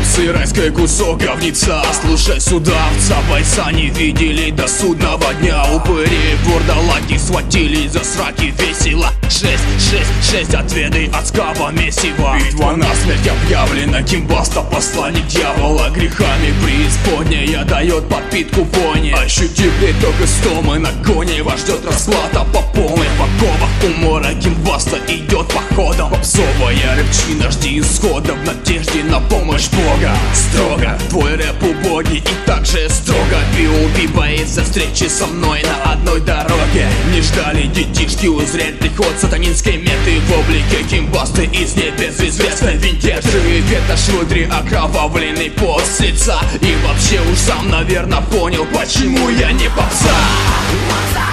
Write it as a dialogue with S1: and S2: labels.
S1: Попсы райской кусок говница. Слушай сюда, овца, бойца не видели до судного дня. Упыри вурдалаки схватили за сраки весело. 6 отведы адского месива. Битва насмерть объявлена, Кимбаста посланник дьявола. Грехами преисподняя дает подпитку вони. Ощути приток истомы на гоне, вас ждет расплата по полной. В оковах умора Кимбаста идет походом. Попсовая рыбчина, жди исхода в надежде на помощь Бога. Строго твой рэп убогий и также строго B.O.B боится встречи со мной на одной дороге. Не ждали детишки узреть приход сатанинской меты в облике Кимбасты из небезызвестной винтежи. Ветошь внутри окровавленный пот с лица. И вообще уж сам, наверное, понял, почему я не попса.